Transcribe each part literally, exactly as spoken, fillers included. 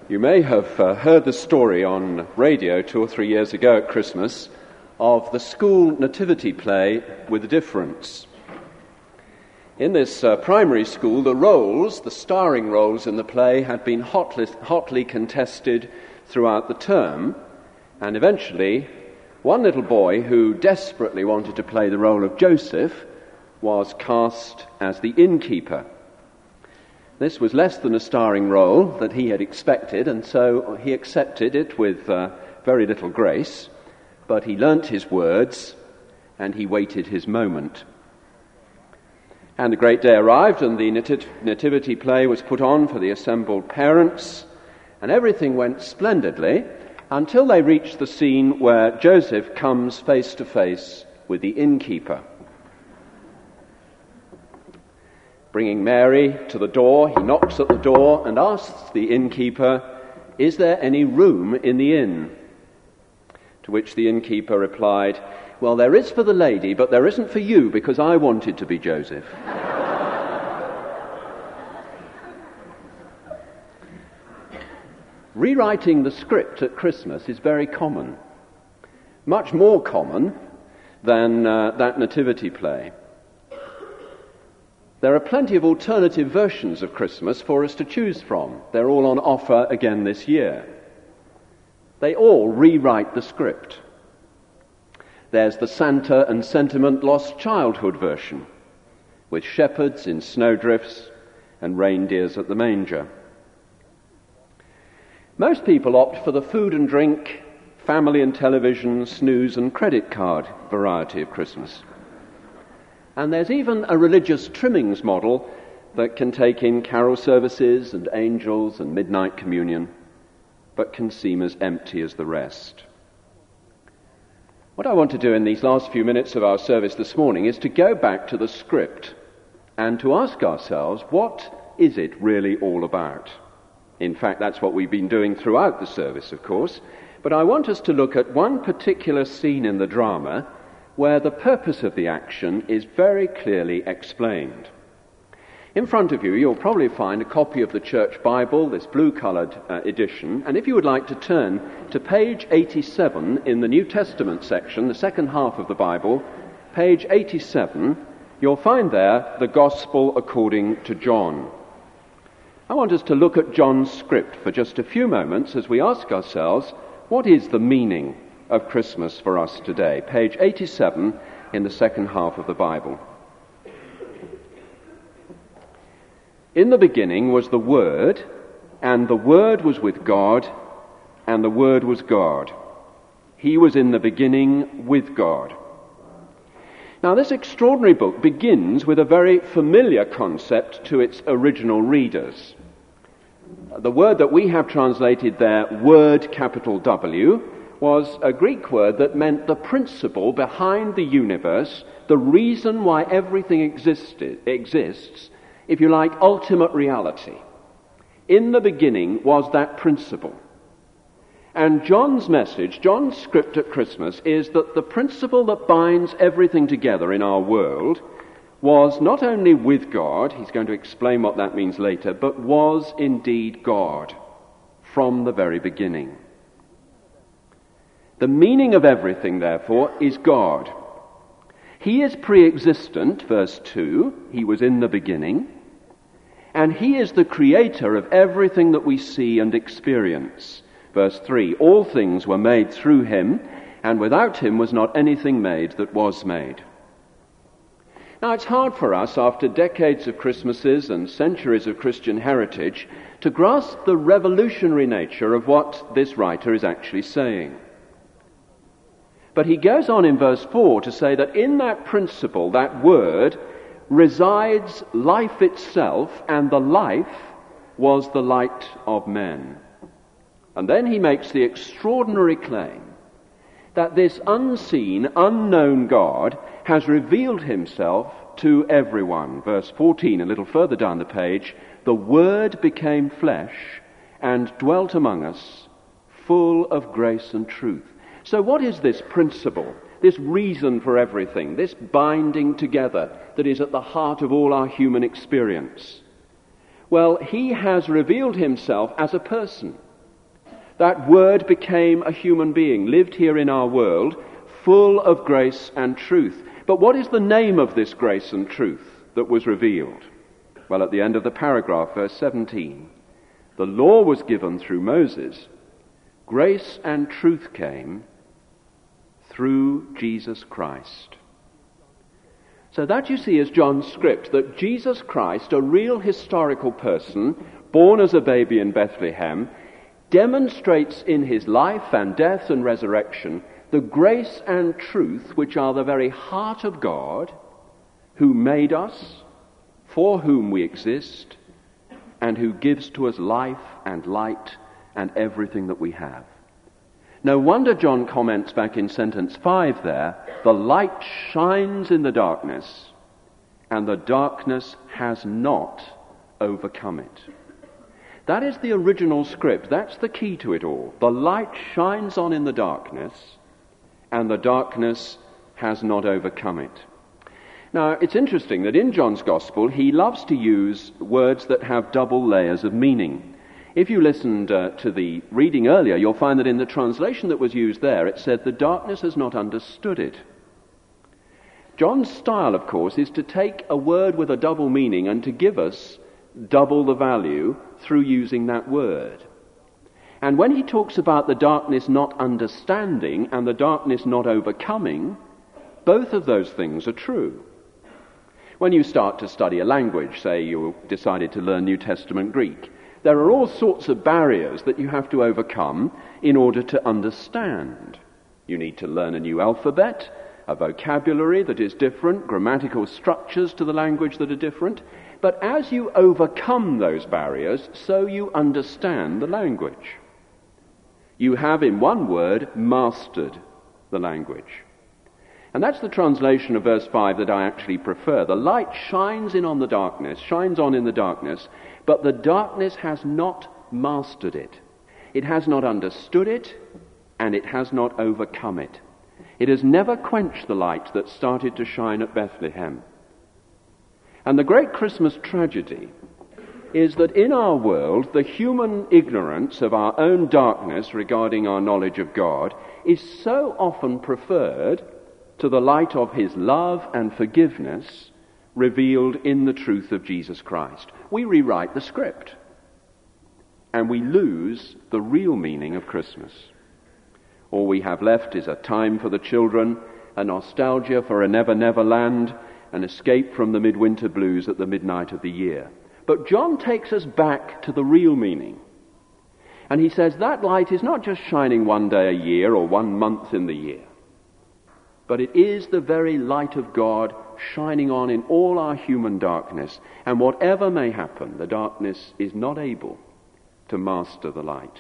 You may have uh, heard the story on radio two or three years ago at Christmas of the school nativity play With a Difference. In this uh, primary school, the roles, the starring roles in the play, had been hotly, hotly contested throughout the term, and eventually one little boy who desperately wanted to play the role of Joseph was cast as the innkeeper. This was less than a starring role that he had expected, and so he accepted it with uh, very little grace, but he learnt his words and he waited his moment. And the great day arrived, and the nat- nativity play was put on for the assembled parents, and everything went splendidly until they reached the scene where Joseph comes face to face with the innkeeper. Bringing Mary to the door, he knocks at the door and asks the innkeeper, "Is there any room in the inn?" To which the innkeeper replied, "Well, there is for the lady, but there isn't for you, because I wanted to be Joseph." Rewriting the script at Christmas is very common, much more common than uh, that nativity play. There are plenty of alternative versions of Christmas for us to choose from. They're all on offer again this year. They all rewrite the script. There's the Santa and Sentiment Lost Childhood version, with shepherds in snowdrifts and reindeers at the manger. Most people opt for the food and drink, family and television, snooze and credit card variety of Christmas. And there's even a religious trimmings model that can take in carol services and angels and midnight communion, but can seem as empty as the rest. What I want to do in these last few minutes of our service this morning is to go back to the script and to ask ourselves, what is it really all about? In fact, that's what we've been doing throughout the service, of course, but I want us to look at one particular scene in the drama where the purpose of the action is very clearly explained. In front of you, you'll probably find a copy of the Church Bible, this blue-coloured uh, edition, and if you would like to turn to page eighty-seven in the New Testament section, the second half of the Bible, page eighty-seven, you'll find there the Gospel according to John. I want us to look at John's script for just a few moments as we ask ourselves, what is the meaning of Christmas for us today? Page eighty-seven in the second half of the Bible. In the beginning was the Word, and the Word was with God, and the Word was God. He was in the beginning with God. Now, this extraordinary book begins with a very familiar concept to its original readers. The word that we have translated there, Word, capital W, was a Greek word that meant the principle behind the universe, the reason why everything existed, exists, if you like, ultimate reality. In the beginning was that principle. And John's message, John's script at Christmas, is that the principle that binds everything together in our world was not only with God, he's going to explain what that means later, but was indeed God from the very beginning. The meaning of everything, therefore, is God. He is pre-existent, verse two, he was in the beginning, and he is the creator of everything that we see and experience. Verse three, all things were made through him, and without him was not anything made that was made. Now, it's hard for us, after decades of Christmases and centuries of Christian heritage, to grasp the revolutionary nature of what this writer is actually saying. But he goes on in verse four to say that in that principle, that word, resides life itself, and the life was the light of men. And then he makes the extraordinary claim that this unseen, unknown God has revealed himself to everyone. Verse fourteen, a little further down the page, the Word became flesh and dwelt among us, full of grace and truth. So what is this principle, this reason for everything, this binding together that is at the heart of all our human experience? Well, he has revealed himself as a person. That Word became a human being, lived here in our world, full of grace and truth. But what is the name of this grace and truth that was revealed? Well, at the end of the paragraph, verse seventeen, the law was given through Moses. Grace and truth came through Jesus Christ. So that, you see, is John's script, that Jesus Christ, a real historical person, born as a baby in Bethlehem, demonstrates in his life and death and resurrection the grace and truth which are the very heart of God, who made us, for whom we exist, and who gives to us life and light and everything that we have. No wonder John comments back in sentence five there, the light shines in the darkness, and the darkness has not overcome it. That is the original script. That's the key to it all. The light shines on in the darkness, and the darkness has not overcome it. Now, it's interesting that in John's Gospel, he loves to use words that have double layers of meaning. If you listened uh, to the reading earlier, you'll find that in the translation that was used there, it said, the darkness has not understood it. John's style, of course, is to take a word with a double meaning and to give us double the value through using that word. And when he talks about the darkness not understanding and the darkness not overcoming, both of those things are true. When you start to study a language, say you decided to learn New Testament Greek, there are all sorts of barriers that you have to overcome in order to understand. You need to learn a new alphabet, a vocabulary that is different, grammatical structures to the language that are different. But as you overcome those barriers, so you understand the language. You have, in one word, mastered the language. And that's the translation of verse five that I actually prefer. The light shines in on the darkness, shines on in the darkness, but the darkness has not mastered it. It has not understood it, and it has not overcome it. It has never quenched the light that started to shine at Bethlehem. And the great Christmas tragedy is that in our world, the human ignorance of our own darkness regarding our knowledge of God is so often preferred to the light of his love and forgiveness revealed in the truth of Jesus Christ. We rewrite the script, and we lose the real meaning of Christmas. All we have left is a time for the children, a nostalgia for a never, never land, an escape from the midwinter blues at the midnight of the year. But John takes us back to the real meaning. And he says that light is not just shining one day a year or one month in the year, but it is the very light of God shining on in all our human darkness. And whatever may happen, the darkness is not able to master the light.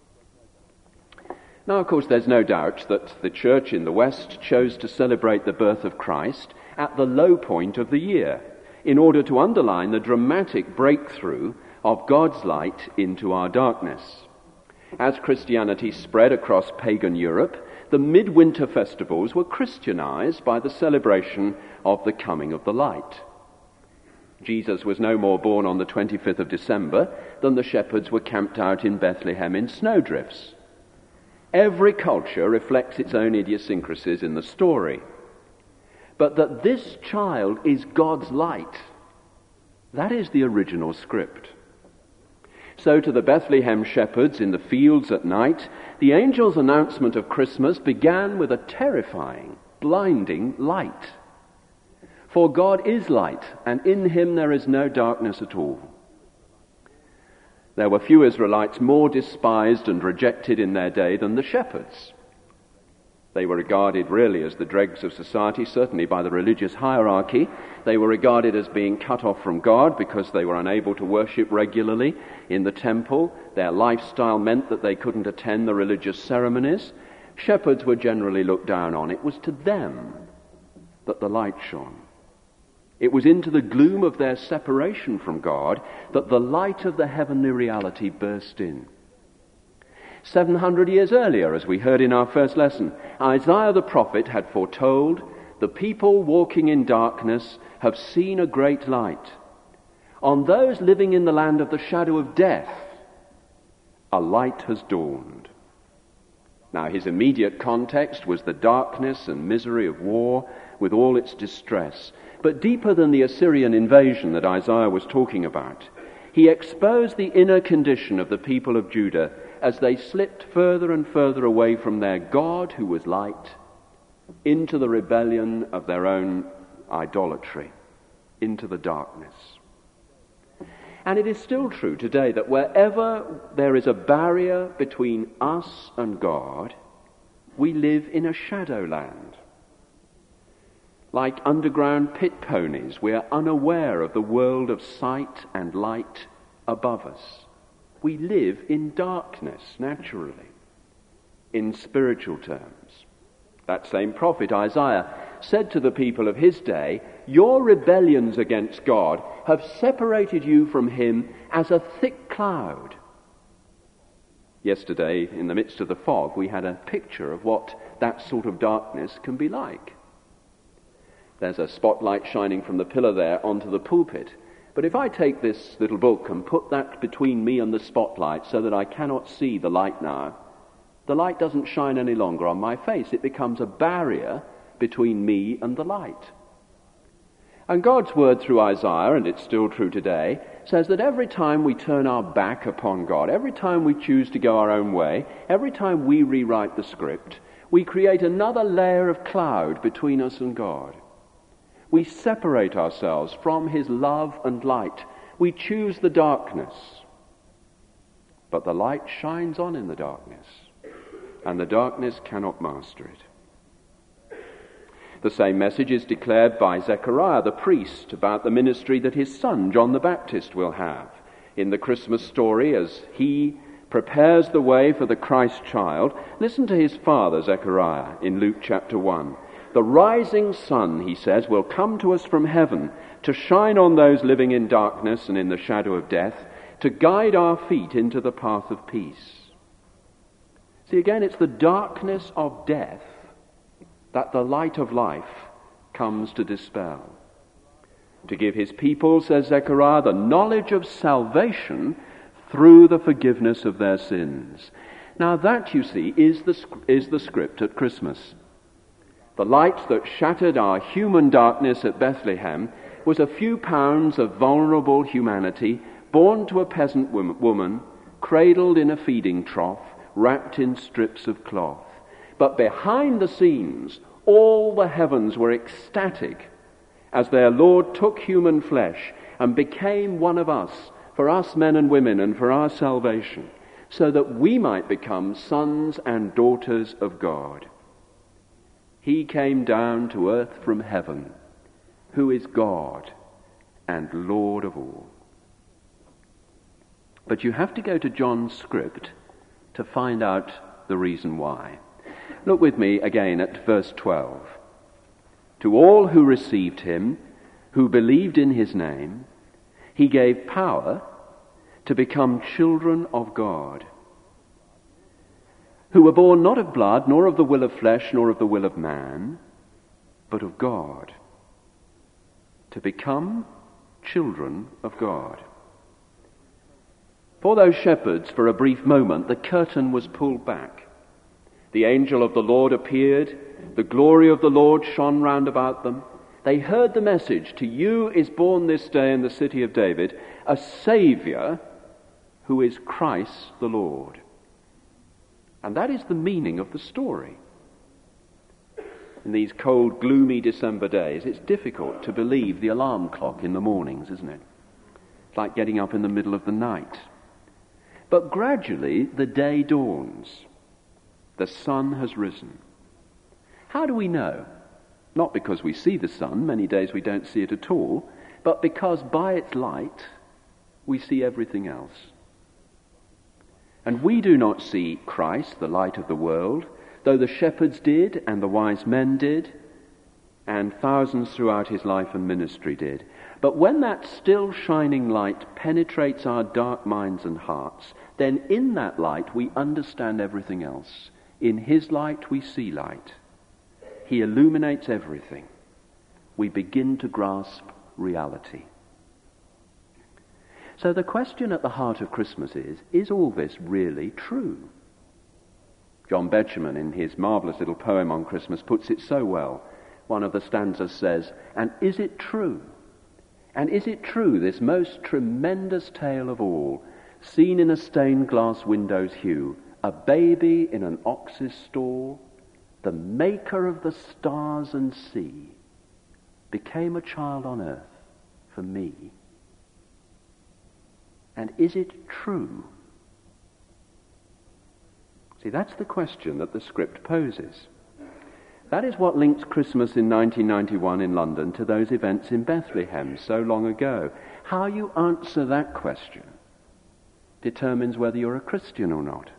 Now, of course, there's no doubt that the church in the West chose to celebrate the birth of Christ at the low point of the year in order to underline the dramatic breakthrough of God's light into our darkness. As Christianity spread across pagan Europe, the midwinter festivals were Christianized by the celebration of the coming of the light. Jesus was no more born on the twenty-fifth of December than the shepherds were camped out in Bethlehem in snowdrifts. Every culture reflects its own idiosyncrasies in the story. But that this child is God's light, that is the original script. So to the Bethlehem shepherds in the fields at night, the angel's announcement of Christmas began with a terrifying, blinding light. For God is light, and in him there is no darkness at all. There were few Israelites more despised and rejected in their day than the shepherds. They were regarded really as the dregs of society, certainly by the religious hierarchy. They were regarded as being cut off from God because they were unable to worship regularly in the temple. Their lifestyle meant that they couldn't attend the religious ceremonies. Shepherds were generally looked down on. It was to them that the light shone. It was into the gloom of their separation from God that the light of the heavenly reality burst in. Seven hundred years earlier, as we heard in our first lesson, Isaiah the prophet had foretold, "The people walking in darkness have seen a great light. On those living in the land of the shadow of death, A light has dawned. Now, his immediate context was the darkness and misery of war with all its distress. But deeper than the Assyrian invasion that Isaiah was talking about, he exposed the inner condition of the people of Judah as they slipped further and further away from their God, who was light, into the rebellion of their own idolatry, into the darkness. And it is still true today that wherever there is a barrier between us and God, we live in a shadow land. Like underground pit ponies, we are unaware of the world of sight and light above us. We live in darkness, naturally, in spiritual terms. That same prophet, Isaiah, said to the people of his day, "Your rebellions against God have separated you from him as a thick cloud." Yesterday, in the midst of the fog, we had a picture of what that sort of darkness can be like. There's a spotlight shining from the pillar there onto the pulpit. But if I take this little book and put that between me and the spotlight so that I cannot see the light now, the light doesn't shine any longer on my face. It becomes a barrier between me and the light. And God's word through Isaiah, and it's still true today, says that every time we turn our back upon God, every time we choose to go our own way, every time we rewrite the script, we create another layer of cloud between us and God. We separate ourselves from his love and light. We choose the darkness. But the light shines on in the darkness, and the darkness cannot master it. The same message is declared by Zechariah the priest about the ministry that his son John the Baptist will have. In the Christmas story, as he prepares the way for the Christ child, listen to his father Zechariah in Luke chapter one. "The rising sun," he says, "will come to us from heaven to shine on those living in darkness and in the shadow of death, to guide our feet into the path of peace." See, again, it's the darkness of death that the light of life comes to dispel. To give his people, says Zechariah, the knowledge of salvation through the forgiveness of their sins. Now that, you see, is the, is the script at Christmas. The light that shattered our human darkness at Bethlehem was a few pounds of vulnerable humanity born to a peasant woman, cradled in a feeding trough, wrapped in strips of cloth. But behind the scenes, all the heavens were ecstatic as their Lord took human flesh and became one of us, for us men and women and for our salvation, so that we might become sons and daughters of God. He came down to earth from heaven, who is God and Lord of all. But you have to go to John's script to find out the reason why. Look with me again at verse twelve. "To all who received him, who believed in his name, he gave power to become children of God, who were born not of blood, nor of the will of flesh, nor of the will of man, but of God." To become children of God. For those shepherds, for a brief moment, the curtain was pulled back. The angel of the Lord appeared. The glory of the Lord shone round about them. They heard the message, "To you is born this day in the city of David a Saviour, who is Christ the Lord." And that is the meaning of the story. In these cold, gloomy December days, it's difficult to believe the alarm clock in the mornings, isn't it? It's like getting up in the middle of the night. But gradually the day dawns. The sun has risen. How do we know? Not because we see the sun, many days we don't see it at all, but because by its light we see everything else. And we do not see Christ, the light of the world, though the shepherds did and the wise men did, and thousands throughout his life and ministry did. But when that still shining light penetrates our dark minds and hearts, then in that light we understand everything else. In his light we see light. He illuminates everything. We begin to grasp reality. So the question at the heart of Christmas is, is all this really true? John Betjeman, in his marvellous little poem on Christmas, puts it so well. One of the stanzas says, "And is it true? And is it true, this most tremendous tale of all, seen in a stained glass window's hue, a baby in an ox's stall, the maker of the stars and sea, became a child on earth for me? And is it true?" See, that's the question that the script poses. That is what links Christmas in nineteen ninety-one in London to those events in Bethlehem so long ago. How you answer that question determines whether you're a Christian or not.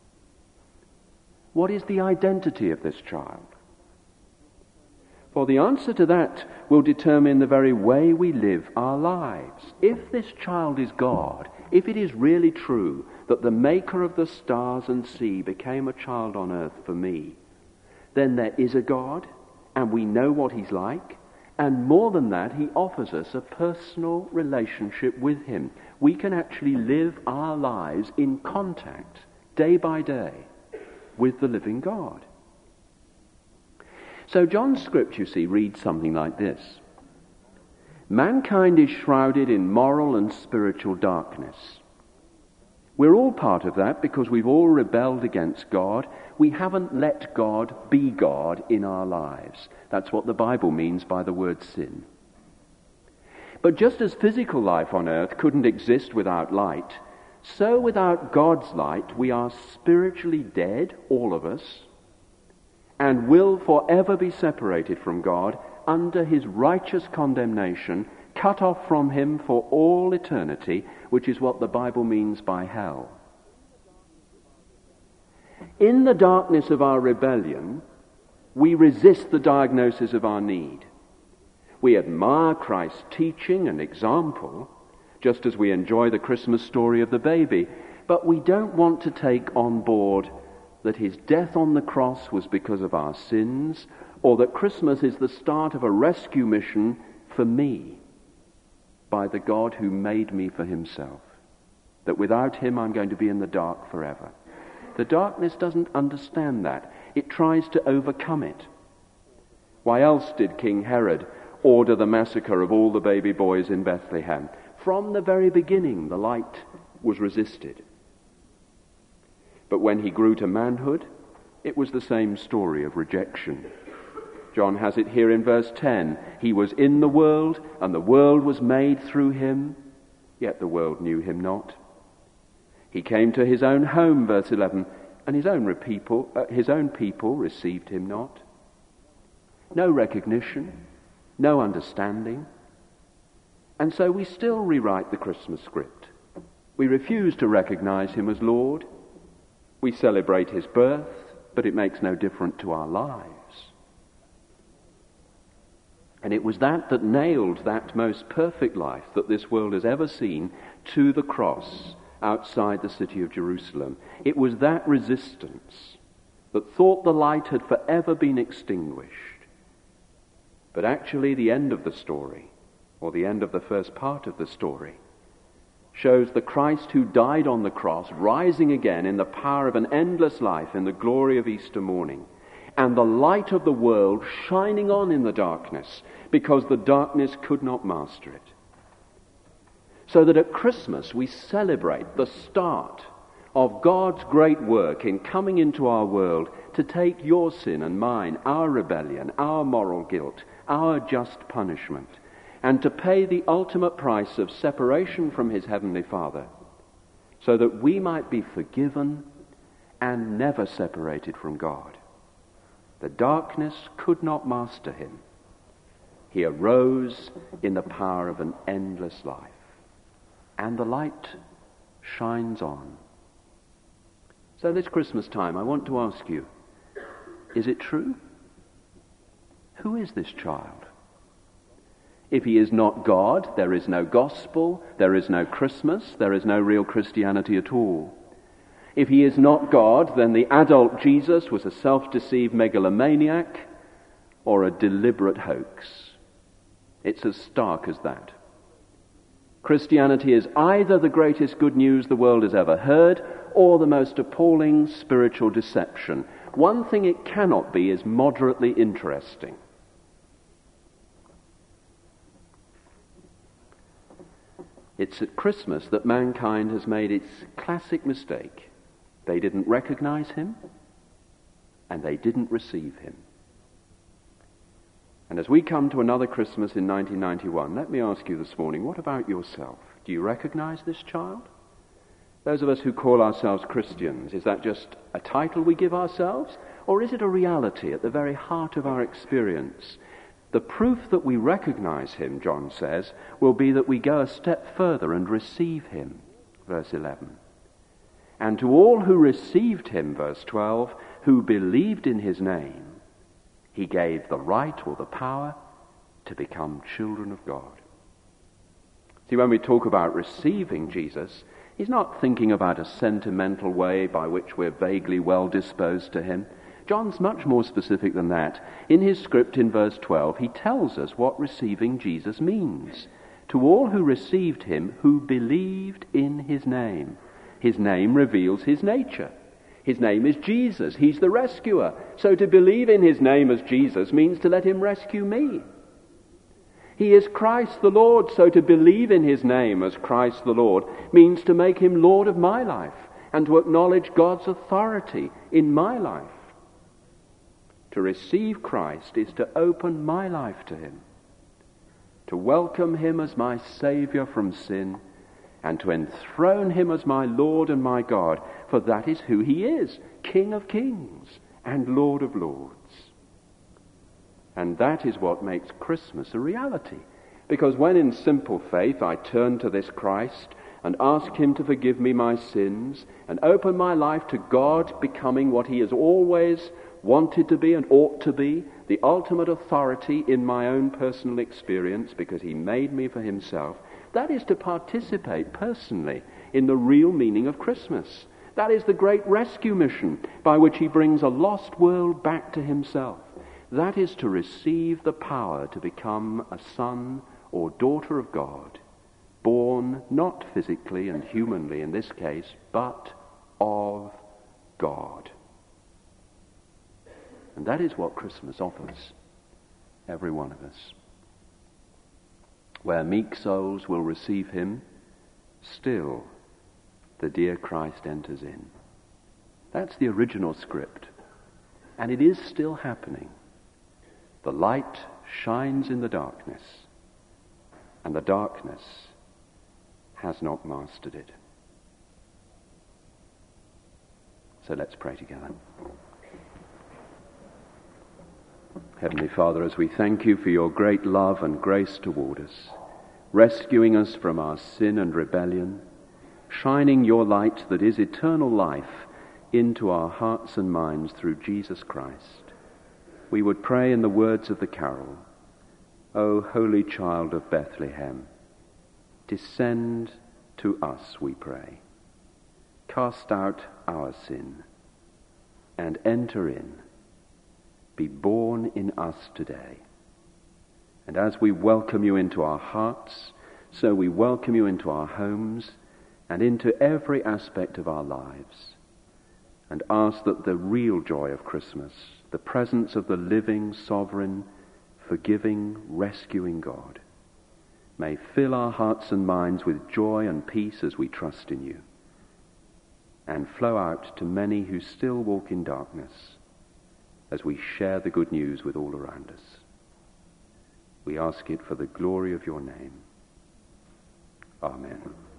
What is the identity of this child? For the answer to that will determine the very way we live our lives. If this child is God, if it is really true that the maker of the stars and sea became a child on earth for me, then there is a God, and we know what he's like, and more than that, he offers us a personal relationship with him. We can actually live our lives in contact, day by day, with the living God. So John's script, you see, reads something like this. Mankind is shrouded in moral and spiritual darkness. We're all part of that because we've all rebelled against God. We haven't let God be God in our lives. That's what the Bible means by the word sin. But just as physical life on earth couldn't exist without light, so without God's light we are spiritually dead, all of us, and will forever be separated from God under his righteous condemnation, cut off from him for all eternity, which is what the Bible means by hell. In the darkness of our rebellion, we resist the diagnosis of our need. We admire Christ's teaching and example, just as we enjoy the Christmas story of the baby, but we don't want to take on board that his death on the cross was because of our sins, or that Christmas is the start of a rescue mission for me by the God who made me for himself, that without him I'm going to be in the dark forever. The darkness doesn't understand that. It tries to overcome it. Why else did King Herod order the massacre of all the baby boys in Bethlehem? From the very beginning, the light was resisted. But when he grew to manhood, it was the same story of rejection. John has it here in verse ten. He was in the world, and the world was made through him, yet the world knew him not. He came to his own home, verse eleven, and his own people, uh, his own people received him not. No recognition, no understanding. And so we still rewrite the Christmas script. We refuse to recognize him as Lord. We celebrate his birth, but it makes no difference to our lives. And it was that that nailed that most perfect life that this world has ever seen to the cross outside the city of Jerusalem. It was that resistance that thought the light had forever been extinguished. But actually the end of the story, or the end of the first part of the story, shows the Christ who died on the cross rising again in the power of an endless life in the glory of Easter morning, and the light of the world shining on in the darkness because the darkness could not master it. So that at Christmas we celebrate the start of God's great work in coming into our world to take your sin and mine, our rebellion, our moral guilt, our just punishment, and to pay the ultimate price of separation from his heavenly Father, so that we might be forgiven and never separated from God. The darkness could not master him. He arose in the power of an endless life, and the light shines on. So this Christmas time, I want to ask you, is it true? Who is this child? If he is not God, there is no gospel, there is no Christmas, there is no real Christianity at all. If he is not God, then the adult Jesus was a self-deceived megalomaniac or a deliberate hoax. It's as stark as that. Christianity is either the greatest good news the world has ever heard or the most appalling spiritual deception. One thing it cannot be is moderately interesting. It's at Christmas that mankind has made its classic mistake. They didn't recognize him, and they didn't receive him. And as we come to another Christmas in nineteen ninety-one, let me ask you this morning, what about yourself? Do you recognize this child? Those of us who call ourselves Christians, is that just a title we give ourselves? Or is it a reality at the very heart of our experience? The proof that we recognize him, John says, will be that we go a step further and receive him, verse eleven. And to all who received him, verse twelve, who believed in his name, he gave the right or the power to become children of God. See, when we talk about receiving Jesus, he's not thinking about a sentimental way by which we're vaguely well disposed to him. John's much more specific than that. In his script in verse twelve, he tells us what receiving Jesus means. To all who received him, who believed in his name. His name reveals his nature. His name is Jesus. He's the rescuer. So to believe in his name as Jesus means to let him rescue me. He is Christ the Lord. So to believe in his name as Christ the Lord means to make him Lord of my life and to acknowledge God's authority in my life. To receive Christ is to open my life to him, to welcome him as my Saviour from sin, and to enthrone him as my Lord and my God, for that is who he is, King of kings and Lord of lords. And that is what makes Christmas a reality, because when in simple faith I turn to this Christ and ask him to forgive me my sins and open my life to God becoming what he has always wanted to be and ought to be, the ultimate authority in my own personal experience because he made me for himself, that is to participate personally in the real meaning of Christmas. That is the great rescue mission by which he brings a lost world back to himself. That is to receive the power to become a son or daughter of God, born not physically and humanly in this case, but of God. And that is what Christmas offers every one of us. Where meek souls will receive him, still the dear Christ enters in. That's the original script. And it is still happening. The light shines in the darkness, and the darkness has not mastered it. So let's pray together. Heavenly Father, as we thank you for your great love and grace toward us, rescuing us from our sin and rebellion, shining your light that is eternal life into our hearts and minds through Jesus Christ, we would pray in the words of the carol, O Holy Child of Bethlehem, descend to us, we pray. Cast out our sin and enter in. Be born in us today. And as we welcome you into our hearts, so we welcome you into our homes and into every aspect of our lives, and ask that the real joy of Christmas, the presence of the living, sovereign, forgiving, rescuing God, may fill our hearts and minds with joy and peace as we trust in you, and flow out to many who still walk in darkness as we share the good news with all around us. We ask it for the glory of your name. Amen.